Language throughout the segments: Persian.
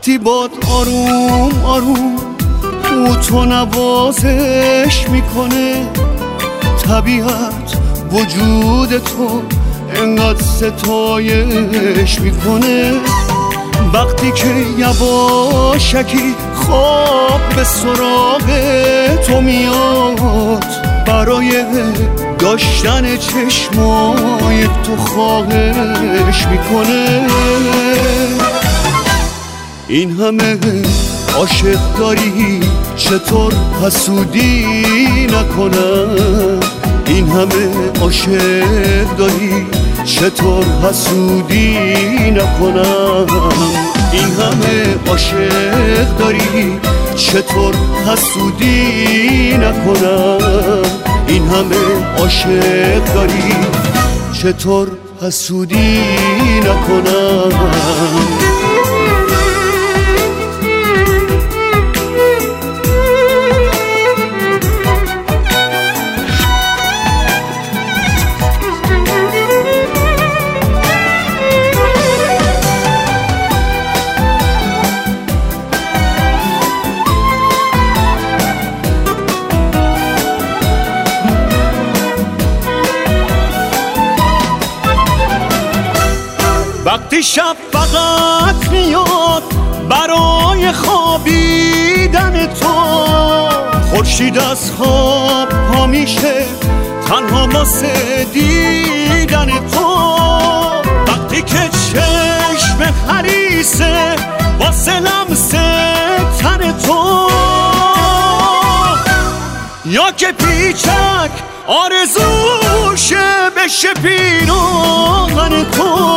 وقتی باد آروم آروم او تو نوازش میکنه، طبیعت وجود تو انقدر ستایش میکنه. وقتی که یواشکی خواب به سراغ تو میاد، برای داشتن چشمای تو خواهش میکنه. این همه عاشق داری چطور حسودی نکنم؟ این همه عاشق داری چطور حسودی نکنم؟ این همه عاشق داری چطور حسودی نکنم؟ این همه عاشق داری چطور حسودی نکنم؟ وقتی شب فقط میاد برای خوابیدن تو، خورشید از خواب پا میشه تنها واسه دیدن تو. وقتی که چشم خریسه واسه لمس تن تو، یا که پیچک آرزوشه بشه پیراهن تو.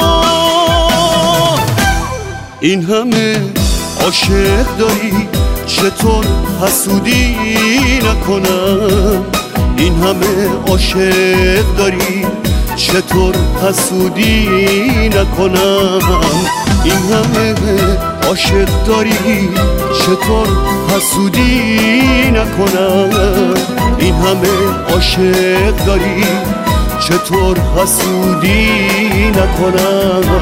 این همه عاشق داری چطور حسودی نکنم؟ این همه عاشق داری چطور حسودی نکنم؟ این همه عاشق داری چطور حسودی نکنم؟ این همه عاشق داری چطور حسودی نکنم؟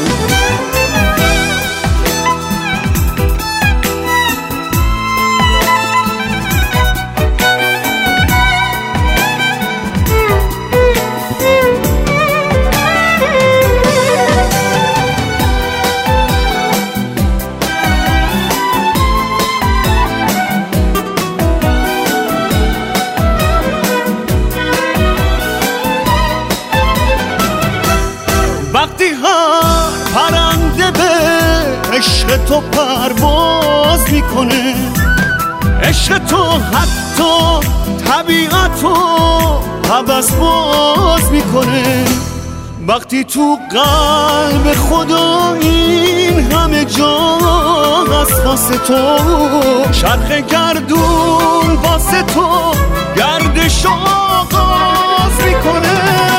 وقتی هر پرنده به عشق تو پرواز میکنه، عشق تو حتی طبیعتو هوس باز میکنه. وقتی تو قلب خدا این همه جا از واسه تو، چرخ گردون واسه تو گردش آغاز میکنه.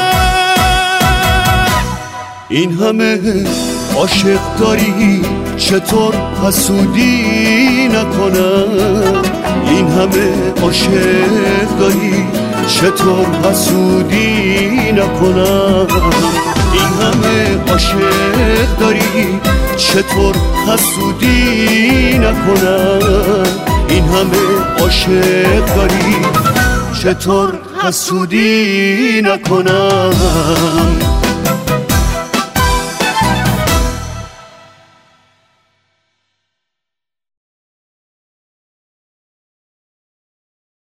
این همه عاشق داری چطور حسودی نکنم؟ این همه عاشق داری چطور حسودی نکنم؟ این همه عاشق داری چطور حسودی نکنم؟ این همه عاشق داری چطور حسودی نکنم؟